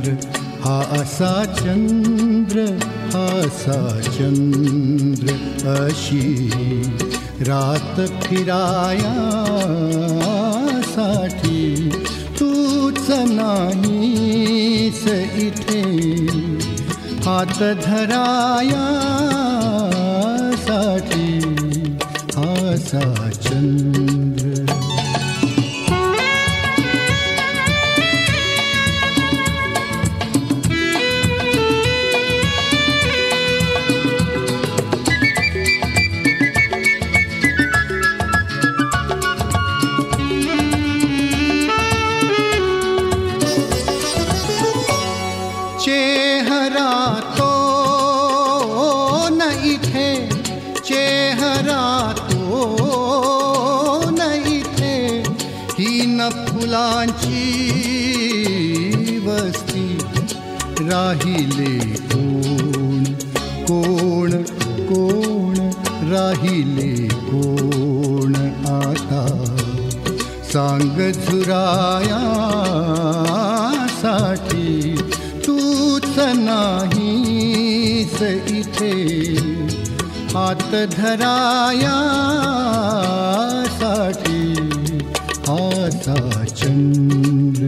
चंद्र हा असा चंद्र, हा असा चंद्र, अशी रात फिरायासाठी तूच नाहीस इथे, हात धरायासाठी हा असा चंद्र. चेहरा तो न इथे, चेहरा तो न इथे, ही न फुलांची वस्ती, राहिले कोण कोण कोण, राहिले कोण आता, सांग झुरायासाठी तूच नाहीस इथे, हात धरायासाठी हा असा चंद्र.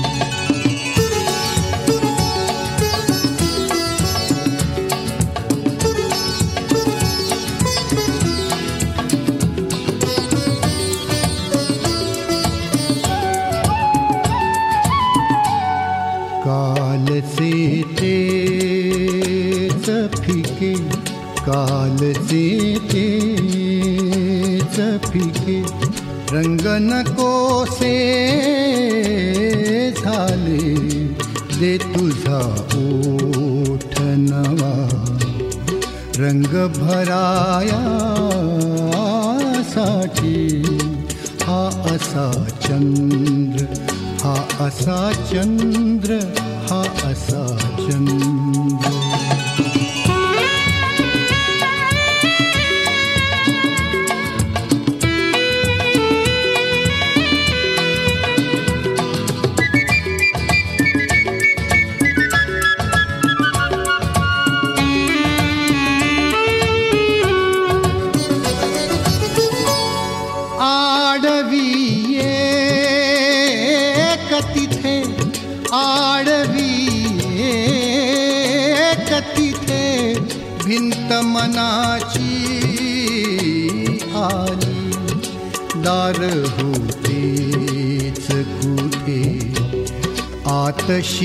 कालचे तेच फिके, कालचे तेच फिके, रंग नकोसे झाले, दे तुझा ओठ नवा, रंग भरायासाठी हा असा चंद्र, हा असा चंद्र, हा असा चंद्र. आडवी एक तिथे, आडवी एक तिथे, भिंत मनाची आली, दार होतेच कुठे, आत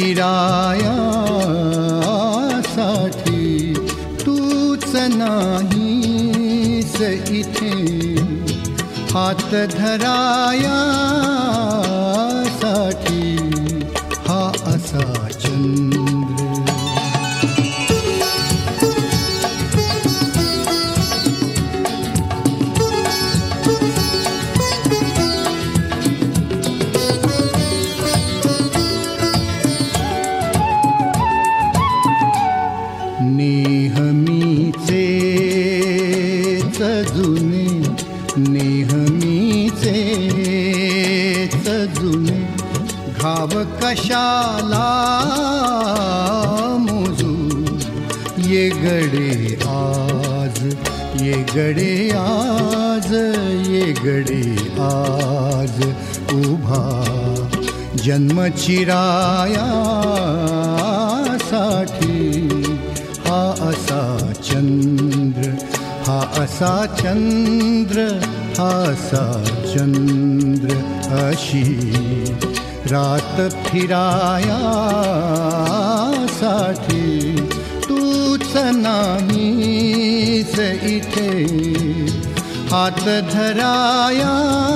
शिरायासाठी तूच नाहीस इथे, हात धरायासाठी हा असा चंद्र. नेहमीचेच जुने, नेहमीचेच जुने, घाव कशाला मोजू, ये गडे आज, ये गडे आज, ये गडे आज, उभा जन्म चिरायासाठी हा असा चंद्र, हा असा चंद्र, हा असा चंद्र, अशी रात फिरायासाठी तूच नाहीस इथे, हात धराया